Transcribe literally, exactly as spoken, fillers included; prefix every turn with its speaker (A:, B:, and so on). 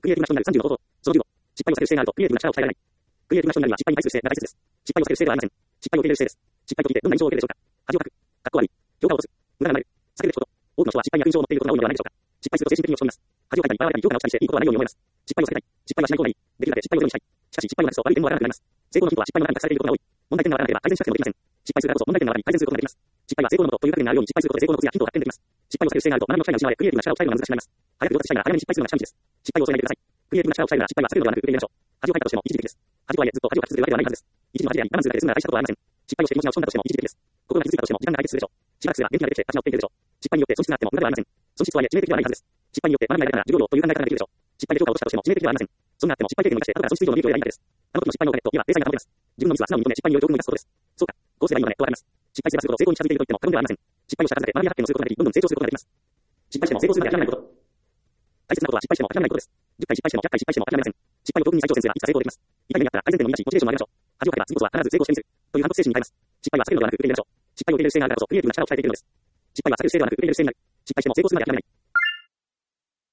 A: クリエイティブな人になるさんじゅうの方法。そのじゅうご、失敗を避ける姿勢があるとクリエイティブな力を鍛えられない。クリエイティブな人になるには失敗に対する姿勢が大切です。失敗を避ける姿勢ではありません。失敗を受け入れる姿勢です。失敗を聞いてどんな印象を受けるでしょうか。恥をかく。かっこ悪い。評価を落とす。無駄がない。避けるべきこと。多くの人は失敗に悪印象を持っていることが多いのではないでしょうか。失敗すると精神的に落ち込みます。恥をかいたり、笑われたり、評価が落ちたりしていいことはないように思います。失敗を避けたい。失敗はしない方がいい。できるだけ失敗をゼロにしたい。しかし失敗をなくすと悪い点もわからなくなります。成功のヒントは失敗の中に隠されていることが多い。問題点がわからなければ改善しなくてもできません。失敗するからこそ問題点の中に改善することができます。失敗は成功のもとという概念があるように失敗することで成功のコツやヒントを発見できます。失敗を避ける姿勢があると学びの機会が失われ、クリエイティブな力を鍛えるのが難しくなります。早く上達したいなら早めに失敗するのが近道です。失敗を恐れないでください。クリエイティブな力を鍛えるなら失敗は避けるのではなく受け入れましょう。恥をかいたとしても一時的です。恥とはいえずっと恥をかき続けるわけではないはずです。一時の恥であり、我慢するだけで済むなら大したことはありません。失敗をして気持ちが落ち込んだとしても一時的です。心が傷ついたとしても時間が解決するでしょう。しばらくすれば元気が出てきて立ち直っていけるでしょう。失敗によって損失があっても無駄ではありません。損失とはいえ致命的ではないはずです。失敗によって学びが得られたなら授業料という考え方ができるでしょう。失敗で評価を落としたとしても致命的ではありません。そんなあっても失敗経験を生かして後から損失以上の利益を得られないです。あの時の失敗のお金と今、制裁が保てます。自分のミスは素直に認め失敗により教訓を生かすことです。そうか、こうすればいいのねとわかります。失敗すればするほど成功に近づいていると言っても過言ではありません。失敗をした数で学びや発見をすることができ、どんどん成長することができます。失敗しても成功するまで諦めないこと。大切なことは失敗しても諦めないことです。じゅっかい失敗してもひゃっかい失敗しても諦めません。失敗を教訓に再挑戦すればいつか成功できます。痛い目にあったら改善点の見出し、モチベーションを上げましょう。恥をかけば次こそは必ず成功してみせる。という反骨精神に変えます。失敗は避けるのではなく受け入れましょう。失敗を受け入れる姿勢があるからこそクリエイティブな力を鍛えていけるのです。失敗は避ける姿勢ではなく受け入れる姿勢になる。失敗しても成功するまで諦めない。